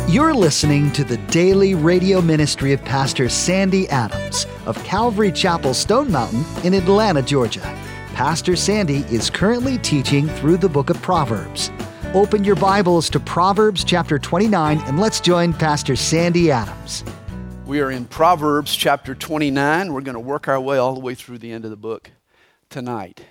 You're listening to the daily radio ministry of Pastor Sandy Adams of Calvary Chapel, Stone Mountain in Atlanta, Georgia. Pastor Sandy is currently teaching through the book of Proverbs. Open your Bibles to Proverbs chapter 29 and let's join Pastor Sandy Adams. We are in Proverbs chapter 29. We're going to work our way all the way through the end of the book tonight.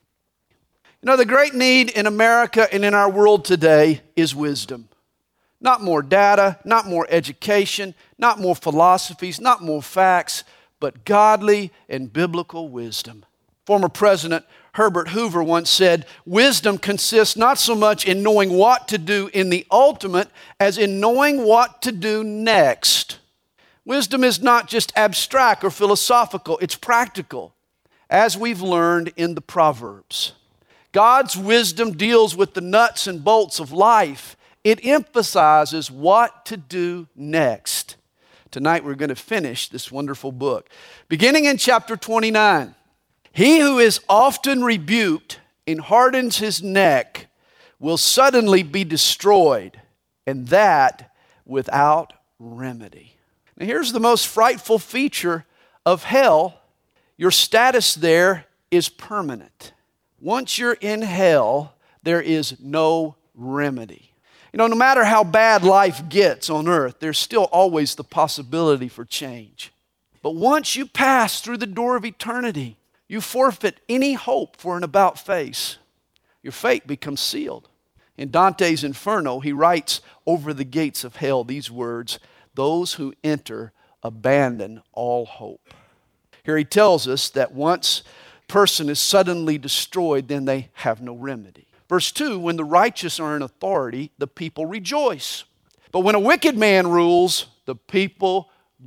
You know, the great need in America and in our world today is wisdom. Not more data, not more education, not more philosophies, not more facts, but godly and biblical wisdom. Former President Herbert Hoover once said, "Wisdom consists not so much in knowing what to do in the ultimate as in knowing what to do next." Wisdom is not just abstract or philosophical, it's practical, as we've learned in the Proverbs. God's wisdom deals with the nuts and bolts of life. It emphasizes what to do next. Tonight we're going to finish this wonderful book. Beginning in chapter 29, "He who is often rebuked and hardens his neck will suddenly be destroyed, and that without remedy." Now here's the most frightful feature of hell. Your status there is permanent. Once you're in hell, there is no remedy. You know, no matter how bad life gets on earth, there's still always the possibility for change. But once you pass through the door of eternity, you forfeit any hope for an about face. Your fate becomes sealed. In Dante's Inferno, he writes over the gates of hell these words, "Those who enter abandon all hope." Here he tells us that once a person is suddenly destroyed, then they have no remedy. Verse 2, "When the righteous are in authority, the people rejoice. But when a wicked man rules, the people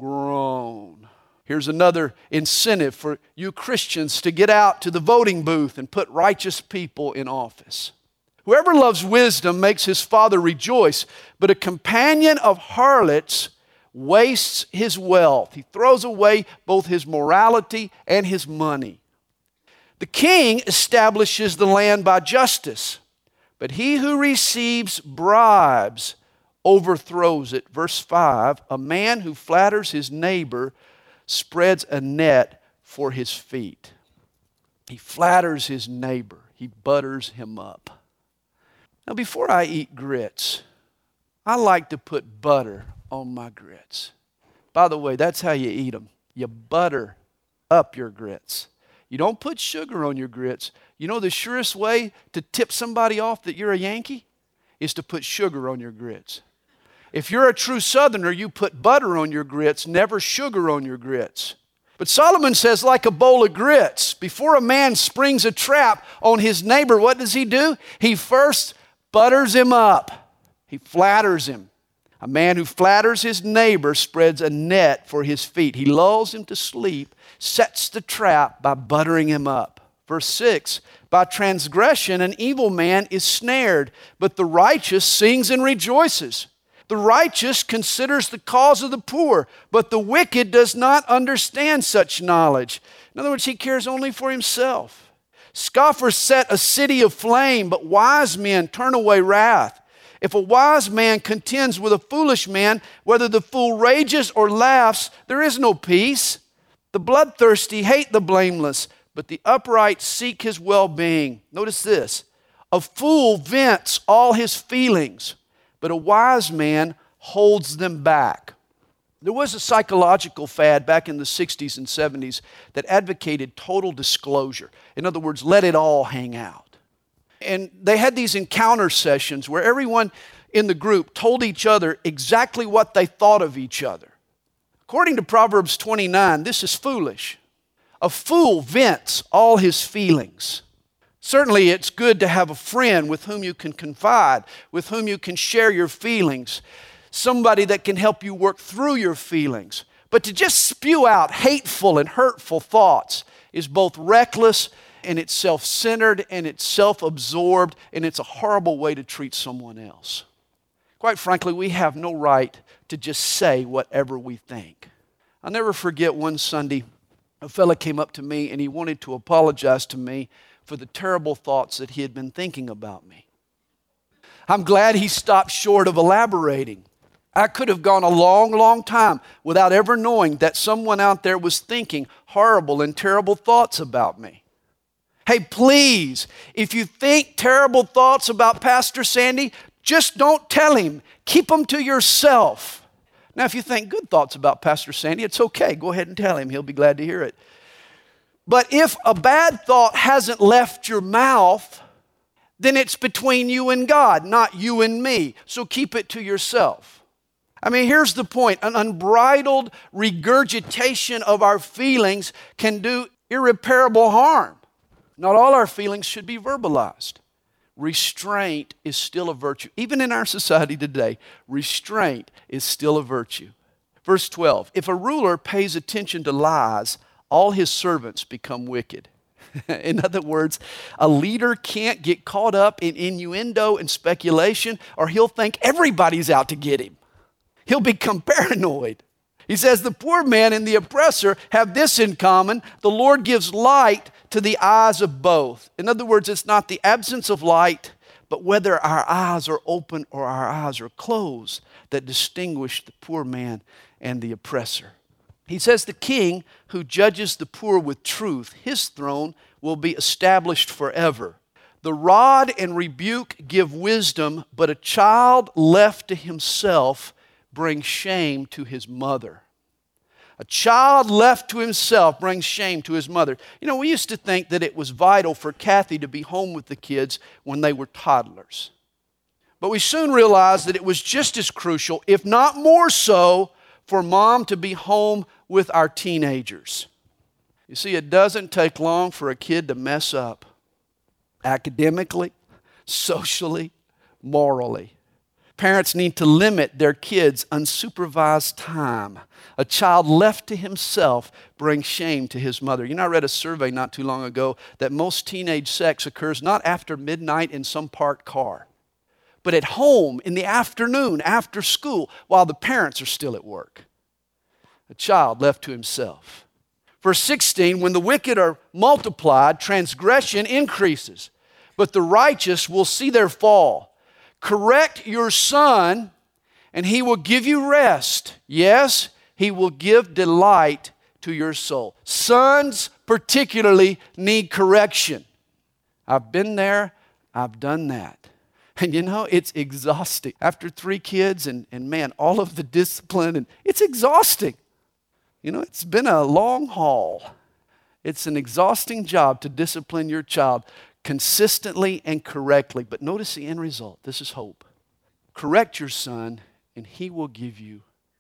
groan." Here's another incentive for you Christians to get out to the voting booth and put righteous people in office. "Whoever loves wisdom makes his father rejoice, but a companion of harlots wastes his wealth." He throws away both his morality and his money. "The king establishes the land by justice, but he who receives bribes overthrows it." Verse 5, "A man who flatters his neighbor spreads a net for his feet." He flatters his neighbor. He butters him up. Now, before I eat grits, I like to put butter on my grits. By the way, that's how you eat them. You butter up your grits. You don't put sugar on your grits. You know the surest way to tip somebody off that you're a Yankee is to put sugar on your grits. If you're a true Southerner, you put butter on your grits, never sugar on your grits. But Solomon says, like a bowl of grits, before a man springs a trap on his neighbor, what does he do? He first butters him up. He flatters him. A man who flatters his neighbor spreads a net for his feet. He lulls him to sleep, sets the trap by buttering him up. Verse 6, "By transgression an evil man is snared, but the righteous sings and rejoices. The righteous considers the cause of the poor, but the wicked does not understand such knowledge." In other words, he cares only for himself. "Scoffers set a city aflame, but wise men turn away wrath. If a wise man contends with a foolish man, whether the fool rages or laughs, there is no peace. The bloodthirsty hate the blameless, but the upright seek his well-being." Notice this. "A fool vents all his feelings, but a wise man holds them back." There was a psychological fad back in the 60s and 70s that advocated total disclosure. In other words, let it all hang out. And they had these encounter sessions where everyone in the group told each other exactly what they thought of each other. According to Proverbs 29, this is foolish. A fool vents all his feelings. Certainly it's good to have a friend with whom you can confide, with whom you can share your feelings, somebody that can help you work through your feelings. But to just spew out hateful and hurtful thoughts is both reckless and it's self-centered and it's self-absorbed and it's a horrible way to treat someone else. Quite frankly, we have no right to just say whatever we think. I'll never forget one Sunday, a fella came up to me and he wanted to apologize to me for the terrible thoughts that he had been thinking about me. I'm glad he stopped short of elaborating. I could have gone a long, long time without ever knowing that someone out there was thinking horrible and terrible thoughts about me. Hey, please, if you think terrible thoughts about Pastor Sandy, just don't tell him. Keep them to yourself. Now, if you think good thoughts about Pastor Sandy, it's okay. Go ahead and tell him. He'll be glad to hear it. But if a bad thought hasn't left your mouth, then it's between you and God, not you and me. So keep it to yourself. I mean, here's the point. An unbridled regurgitation of our feelings can do irreparable harm. Not all our feelings should be verbalized. Restraint is still a virtue. Even in our society today, restraint is still a virtue. Verse 12, if a ruler pays attention to lies, all his servants become wicked. In other words, a leader can't get caught up in innuendo and speculation, or he'll think everybody's out to get him. He'll become paranoid. He says the poor man and the oppressor have this in common: the Lord gives light to the eyes of both. In other words, it's not the absence of light, but whether our eyes are open or our eyes are closed that distinguish the poor man and the oppressor. He says the king who judges the poor with truth, his throne will be established forever. The rod and rebuke give wisdom, but a child left to himself brings shame to his mother. A child left to himself brings shame to his mother. You know, we used to think that it was vital for Kathy to be home with the kids when they were toddlers. But we soon realized that it was just as crucial, if not more so, for mom to be home with our teenagers. You see, it doesn't take long for a kid to mess up academically, socially, morally. Parents need to limit their kids' unsupervised time. A child left to himself brings shame to his mother. You know, I read a survey not too long ago that most teenage sex occurs not after midnight in some parked car, but at home in the afternoon after school while the parents are still at work. A child left to himself. Verse 16, when the wicked are multiplied, transgression increases, but the righteous will see their fall. Correct your son, and he will give you rest. Yes, he will give delight to your soul. Sons particularly need correction. I've been there, I've done that. And you know, it's exhausting. After 3 kids and man, all of the discipline, and it's exhausting. You know, it's been a long haul. It's an exhausting job to discipline your child consistently and correctly. But notice the end result. This is hope. Correct your son, and he will give you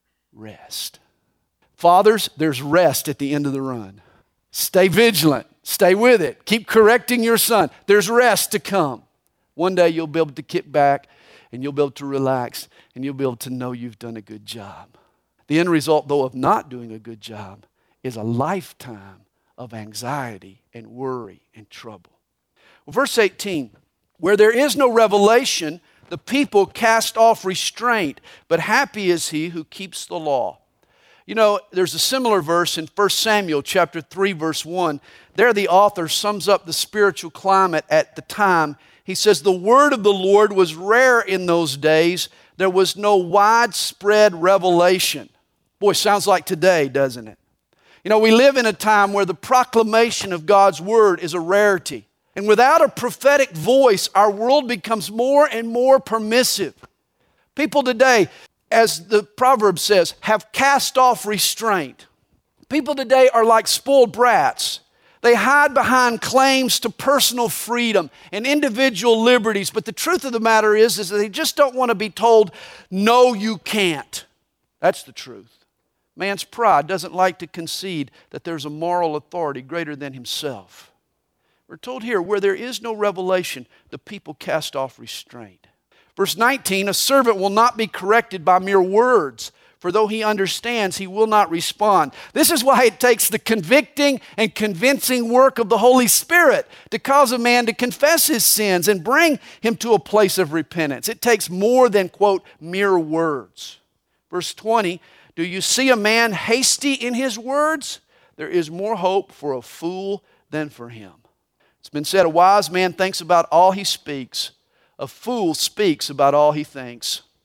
rest. Fathers, there's rest at the end of the run. Stay vigilant. Stay with it. Keep correcting your son. There's rest to come. One day you'll be able to kick back, and you'll be able to relax, and you'll be able to know you've done a good job. The end result, though, of not doing a good job is a lifetime of anxiety and worry and trouble. Well, verse 18, where there is no revelation, the people cast off restraint, but happy is he who keeps the law. You know, there's a similar verse in 1 Samuel chapter 3, verse 1. There the author sums up the spiritual climate at the time. He says, the word of the Lord was rare in those days. There was no widespread revelation. Boy, sounds like today, doesn't it? You know, we live in a time where the proclamation of God's word is a rarity. And without a prophetic voice, our world becomes more and more permissive. People today, as the proverb says, have cast off restraint. People today are like spoiled brats. They hide behind claims to personal freedom and individual liberties. But the truth of the matter is that they just don't want to be told, no, you can't. That's the truth. Man's pride doesn't like to concede that there's a moral authority greater than himself. We're told here, where there is no revelation, the people cast off restraint. Verse 19, a servant will not be corrected by mere words, for though he understands, he will not respond. This is why it takes the convicting and convincing work of the Holy Spirit to cause a man to confess his sins and bring him to a place of repentance. It takes more than, quote, mere words. Verse 20, do you see a man hasty in his words? There is more hope for a fool than for him. It's been said, a wise man thinks about all he speaks. A fool speaks about all he thinks.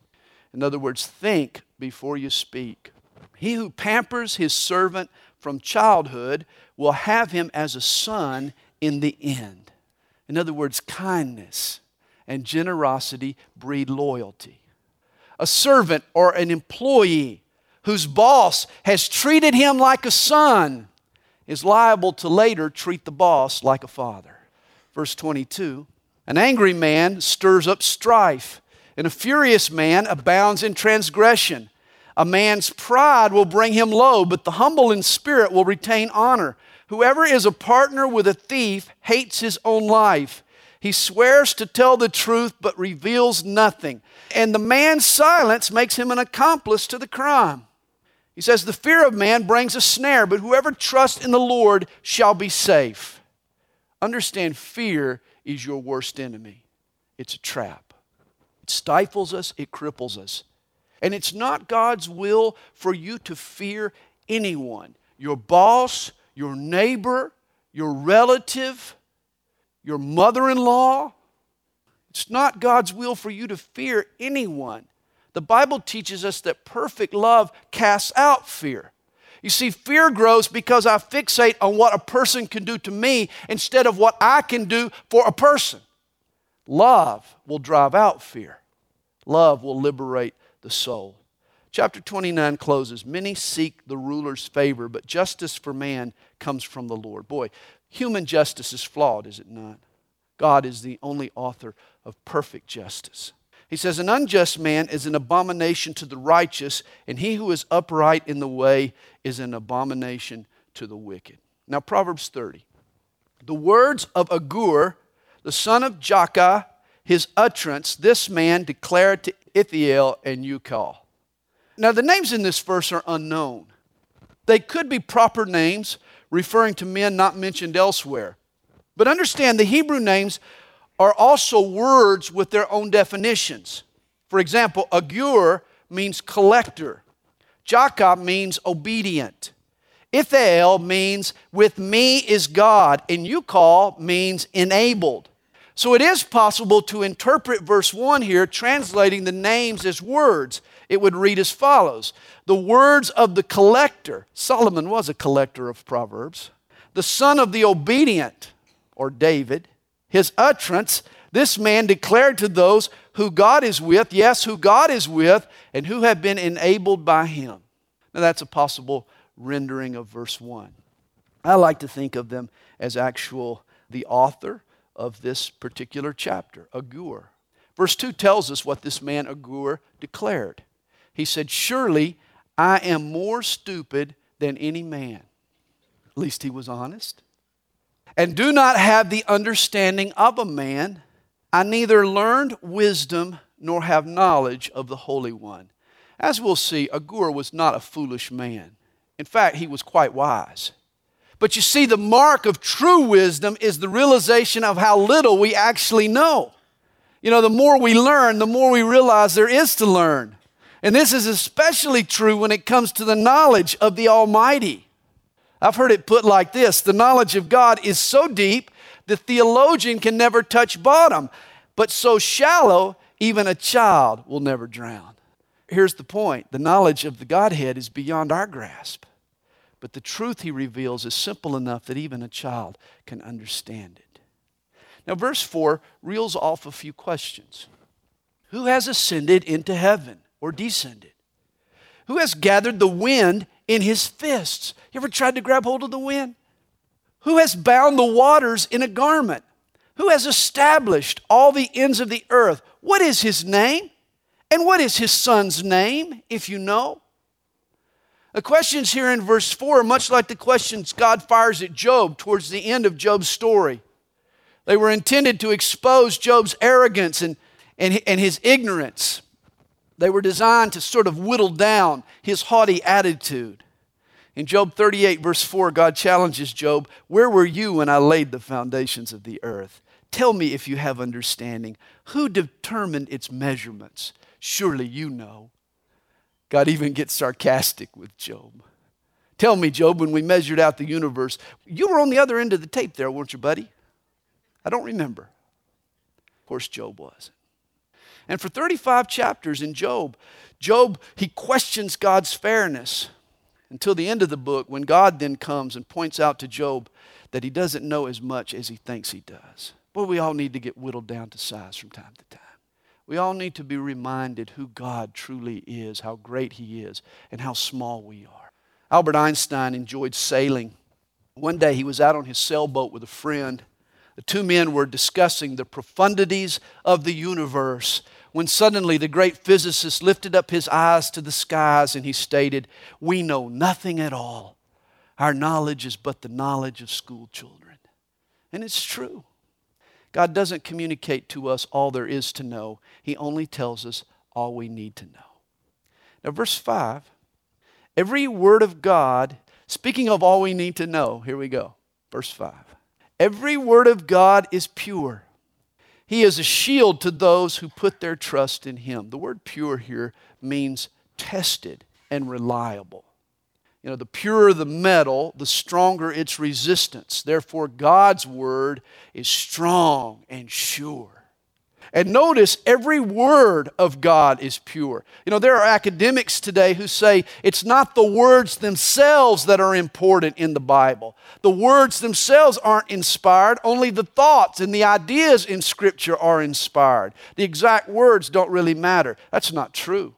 In other words, think before you speak. He who pampers his servant from childhood will have him as a son in the end. In other words, kindness and generosity breed loyalty. A servant or an employee whose boss has treated him like a son is liable to later treat the boss like a father. Verse 22, an angry man stirs up strife, and a furious man abounds in transgression. A man's pride will bring him low, but the humble in spirit will retain honor. Whoever is a partner with a thief hates his own life. He swears to tell the truth, but reveals nothing. And the man's silence makes him an accomplice to the crime. He says, the fear of man brings a snare, but whoever trusts in the Lord shall be safe. Understand, fear is your worst enemy. It's a trap. It stifles us, it cripples us. And it's not God's will for you to fear anyone. Your boss, your neighbor, your relative, your mother-in-law. It's not God's will for you to fear anyone. The Bible teaches us that perfect love casts out fear. You see, fear grows because I fixate on what a person can do to me instead of what I can do for a person. Love will drive out fear. Love will liberate the soul. Chapter 29 closes. Many seek the ruler's favor, but justice for man comes from the Lord. Boy, human justice is flawed, is it not? God is the only author of perfect justice. He says, an unjust man is an abomination to the righteous, and he who is upright in the way is an abomination to the wicked. Now, Proverbs 30. The words of Agur, the son of Jakeh, his utterance, this man declared to Ithiel and Ucal. Now, the names in this verse are unknown. They could be proper names referring to men not mentioned elsewhere. But understand, the Hebrew names are also words with their own definitions. For example, Agur means collector. Jakeh means obedient. Ithiel means with me is God. And Ucal means enabled. So it is possible to interpret verse 1 here, translating the names as words. It would read as follows. The words of the collector. Solomon was a collector of Proverbs. The son of the obedient, or David. His utterance, this man declared to those who God is with, yes, who God is with, and who have been enabled by him. Now that's a possible rendering of verse 1. I like to think of them as the author of this particular chapter, Agur. Verse 2 tells us what this man Agur declared. He said, surely I am more stupid than any man. At least he was honest. And do not have the understanding of a man. I neither learned wisdom nor have knowledge of the Holy One. As we'll see, Agur was not a foolish man. In fact, he was quite wise. But you see, the mark of true wisdom is the realization of how little we actually know. You know, the more we learn, the more we realize there is to learn. And this is especially true when it comes to the knowledge of the Almighty. I've heard it put like this: the knowledge of God is so deep, the theologian can never touch bottom, but so shallow, even a child will never drown. Here's the point: the knowledge of the Godhead is beyond our grasp, but the truth he reveals is simple enough that even a child can understand it. Now, verse 4 reels off a few questions. Who has ascended into heaven or descended? Who has gathered the wind in his fists? You ever tried to grab hold of the wind? Who has bound the waters in a garment? Who has established all the ends of the earth? What is his name? And what is his son's name, if you know? The questions here in verse 4 are much like the questions God fires at Job towards the end of Job's story. They were intended to expose Job's arrogance and his ignorance. They were designed to sort of whittle down his haughty attitude. In Job 38, verse 4, God challenges Job, where were you when I laid the foundations of the earth? Tell me if you have understanding. Who determined its measurements? Surely you know. God even gets sarcastic with Job. Tell me, Job, when we measured out the universe, you were on the other end of the tape there, weren't you, buddy? I don't remember. Of course, Job wasn't. And for 35 chapters in Job, he questions God's fairness until the end of the book, when God then comes and points out to Job that he doesn't know as much as he thinks he does. Boy, we all need to get whittled down to size from time to time. We all need to be reminded who God truly is, how great He is, and how small we are. Albert Einstein enjoyed sailing. One day he was out on his sailboat with a friend. The two men were discussing the profundities of the universe when suddenly the great physicist lifted up his eyes to the skies and he stated, "We know nothing at all. Our knowledge is but the knowledge of school children." And it's true. God doesn't communicate to us all there is to know. He only tells us all we need to know. Now, verse 5, every word of God, speaking of all we need to know, here we go, verse 5. Every word of God is pure. He is a shield to those who put their trust in Him. The word pure here means tested and reliable. You know, the purer the metal, the stronger its resistance. Therefore, God's word is strong and sure. And notice, every word of God is pure. You know, there are academics today who say it's not the words themselves that are important in the Bible. The words themselves aren't inspired. Only the thoughts and the ideas in Scripture are inspired. The exact words don't really matter. That's not true.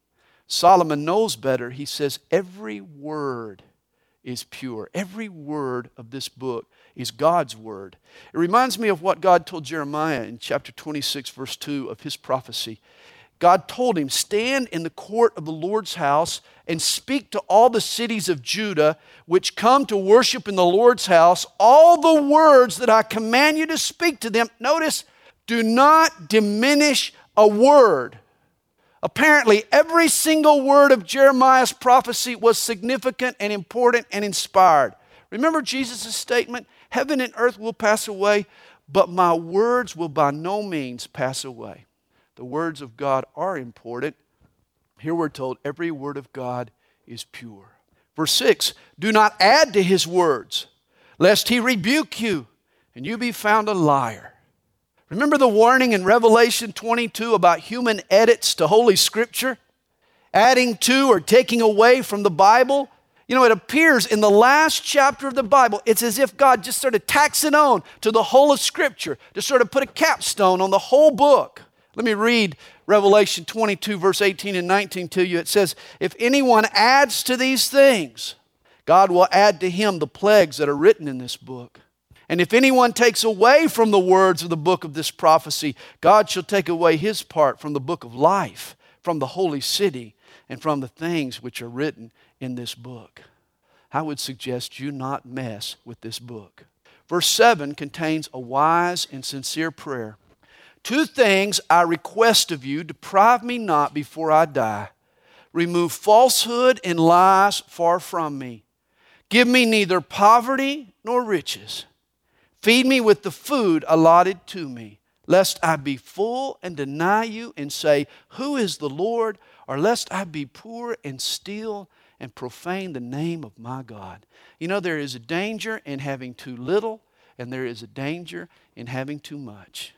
Solomon knows better. He says every word is pure. Every word of this book is God's word. It reminds me of what God told Jeremiah in chapter 26, verse 2 of his prophecy. God told him, "Stand in the court of the Lord's house and speak to all the cities of Judah which come to worship in the Lord's house all the words that I command you to speak to them." Notice, do not diminish a word. Apparently, every single word of Jeremiah's prophecy was significant and important and inspired. Remember Jesus' statement, "Heaven and earth will pass away, but my words will by no means pass away." The words of God are important. Here we're told every word of God is pure. Verse 6, do not add to His words, lest He rebuke you and you be found a liar. Remember the warning in Revelation 22 about human edits to Holy Scripture? Adding to or taking away from the Bible? You know, it appears in the last chapter of the Bible, it's as if God just sort of tacks it on to the whole of Scripture, to sort of put a capstone on the whole book. Let me read Revelation 22, verse 18 and 19 to you. It says, "If anyone adds to these things, God will add to him the plagues that are written in this book. And if anyone takes away from the words of the book of this prophecy, God shall take away his part from the book of life, from the holy city, and from the things which are written in this book." I would suggest you not mess with this book. Verse 7 contains a wise and sincere prayer. "Two things I request of you, deprive me not before I die. Remove falsehood and lies far from me. Give me neither poverty nor riches. Feed me with the food allotted to me, lest I be full and deny you and say, 'Who is the Lord?' Or lest I be poor and steal and profane the name of my God." You know, there is a danger in having too little, and there is a danger in having too much.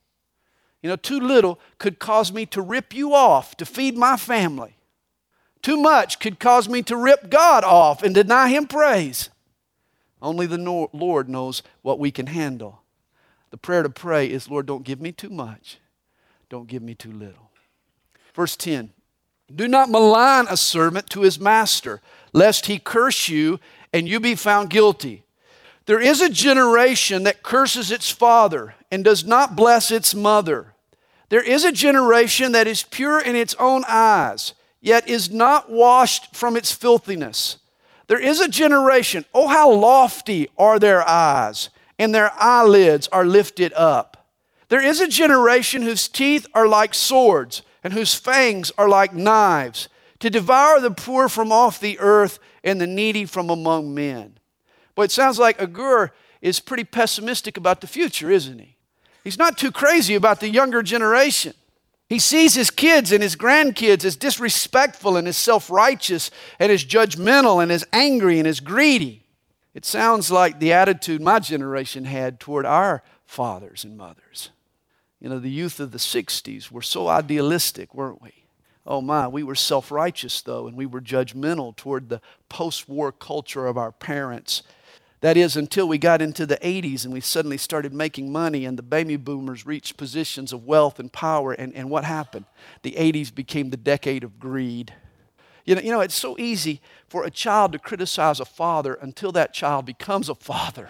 You know, too little could cause me to rip you off to feed my family. Too much could cause me to rip God off and deny Him praise. Only the Lord knows what we can handle. The prayer to pray is, "Lord, don't give me too much. Don't give me too little." Verse 10, "Do not malign a servant to his master, lest he curse you and you be found guilty. There is a generation that curses its father and does not bless its mother. There is a generation that is pure in its own eyes, yet is not washed from its filthiness. There is a generation, oh how lofty are their eyes, and their eyelids are lifted up. There is a generation whose teeth are like swords, and whose fangs are like knives, to devour the poor from off the earth and the needy from among men." But it sounds like Agur is pretty pessimistic about the future, isn't he? He's not too crazy about the younger generation. He sees his kids and his grandkids as disrespectful and as self-righteous and as judgmental and as angry and as greedy. It sounds like the attitude my generation had toward our fathers and mothers. The youth of the 60s were so idealistic, weren't we? Oh my, we were self-righteous though, and we were judgmental toward the post-war culture of our parents. That is, until we got into the 80s and we suddenly started making money and the baby boomers reached positions of wealth and power. And what happened? The 80s became the decade of greed. It's so easy for a child to criticize a father until that child becomes a father.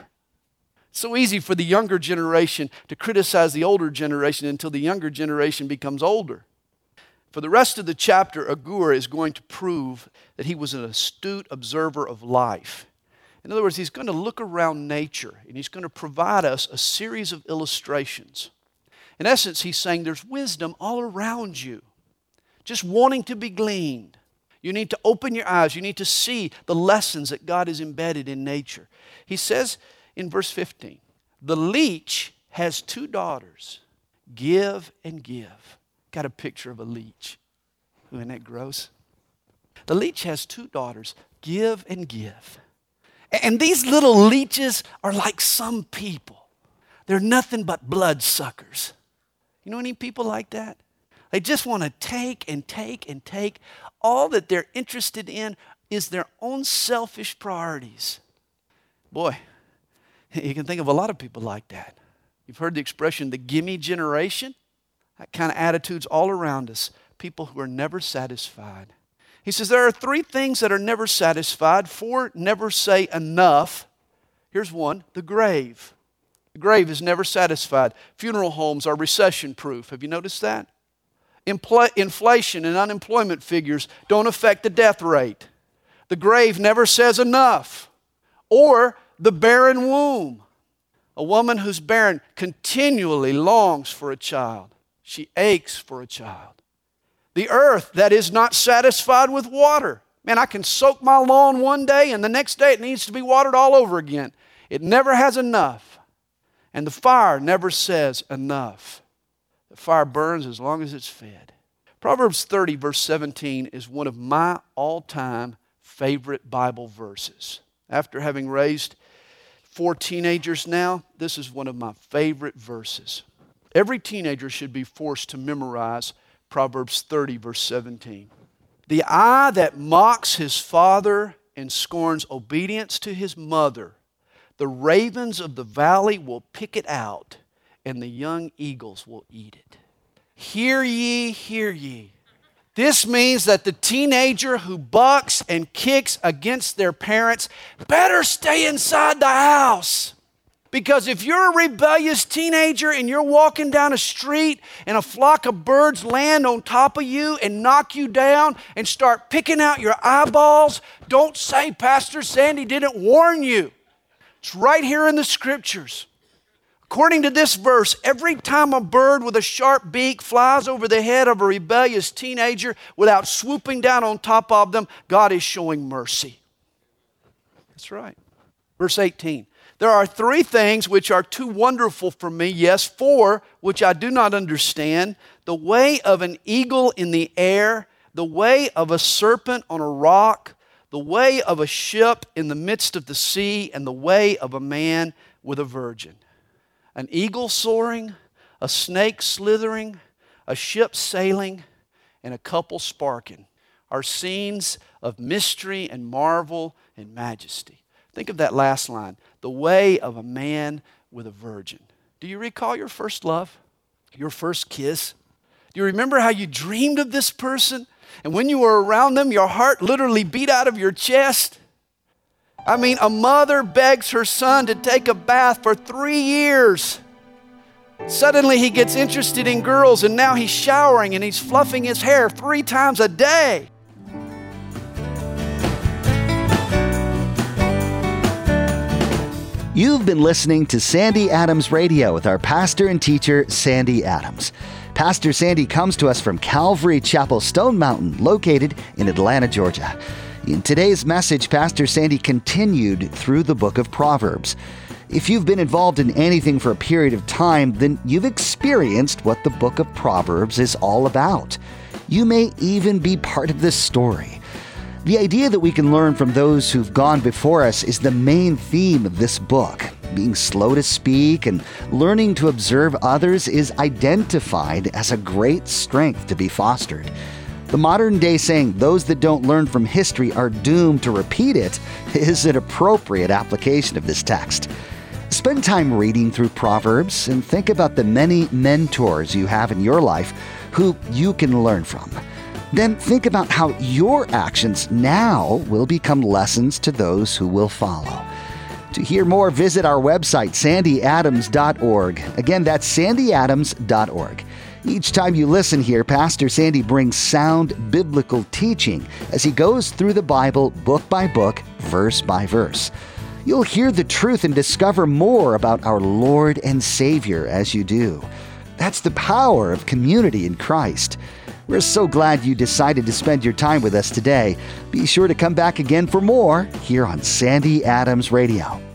So easy for the younger generation to criticize the older generation until the younger generation becomes older. For the rest of the chapter, Agur is going to prove that he was an astute observer of life. In other words, he's going to look around nature and he's going to provide us a series of illustrations. In essence, he's saying there's wisdom all around you, just wanting to be gleaned. You need to open your eyes. You need to see the lessons that God has embedded in nature. He says in verse 15, the leech has 2 daughters, give and give. Got a picture of a leech. Isn't that gross? The leech has 2 daughters, give and give. And these little leeches are like some people. They're nothing but bloodsuckers. You know any people like that? They just want to take and take and take. All that they're interested in is their own selfish priorities. Boy, you can think of a lot of people like that. You've heard the expression, the gimme generation. That kind of attitude's all around us. People who are never satisfied. He says there are 3 things that are never satisfied. 4 never say enough. Here's one, the grave. The grave is never satisfied. Funeral homes are recession-proof. Have you noticed that? Inflation and unemployment figures don't affect the death rate. The grave never says enough. Or the barren womb. A woman who's barren continually longs for a child. She aches for a child. The earth that is not satisfied with water. Man, I can soak my lawn one day and the next day it needs to be watered all over again. It never has enough. And the fire never says enough. The fire burns as long as it's fed. Proverbs 30 verse 17 is one of my all-time favorite Bible verses. After having raised 4 teenagers now, this is one of my favorite verses. Every teenager should be forced to memorize Proverbs 30 verse 17. The eye that mocks his father and scorns obedience to his mother, the ravens of the valley will pick it out, and the young eagles will eat it. Hear ye, hear ye. This means that the teenager who bucks and kicks against their parents better stay inside the house. Because if you're a rebellious teenager and you're walking down a street and a flock of birds land on top of you and knock you down and start picking out your eyeballs, don't say Pastor Sandy didn't warn you. It's right here in the scriptures. According to this verse, every time a bird with a sharp beak flies over the head of a rebellious teenager without swooping down on top of them, God is showing mercy. That's right. Verse 18. There are 3 things which are too wonderful for me, yes, 4 which I do not understand. The way of an eagle in the air, the way of a serpent on a rock, the way of a ship in the midst of the sea, and the way of a man with a virgin. An eagle soaring, a snake slithering, a ship sailing, and a couple sparking are scenes of mystery and marvel and majesty. Think of that last line, the way of a man with a virgin. Do you recall your first love? Your first kiss? Do you remember how you dreamed of this person? And when you were around them, your heart literally beat out of your chest? I mean, a mother begs her son to take a bath for 3 years. Suddenly he gets interested in girls and now he's showering and he's fluffing his hair 3 times a day. You've been listening to Sandy Adams Radio with our pastor and teacher, Sandy Adams. Pastor Sandy comes to us from Calvary Chapel Stone Mountain, located in Atlanta, Georgia. In today's message, Pastor Sandy continued through the book of Proverbs. If you've been involved in anything for a period of time, then you've experienced what the book of Proverbs is all about. You may even be part of this story. The idea that we can learn from those who've gone before us is the main theme of this book. Being slow to speak and learning to observe others is identified as a great strength to be fostered. The modern day saying, "those that don't learn from history are doomed to repeat it," is an appropriate application of this text. Spend time reading through Proverbs and think about the many mentors you have in your life who you can learn from. Then think about how your actions now will become lessons to those who will follow. To hear more, visit our website, sandyadams.org. Again, that's sandyadams.org. Each time you listen here, Pastor Sandy brings sound biblical teaching as he goes through the Bible book by book, verse by verse. You'll hear the truth and discover more about our Lord and Savior as you do. That's the power of community in Christ. We're so glad you decided to spend your time with us today. Be sure to come back again for more here on Sandy Adams Radio.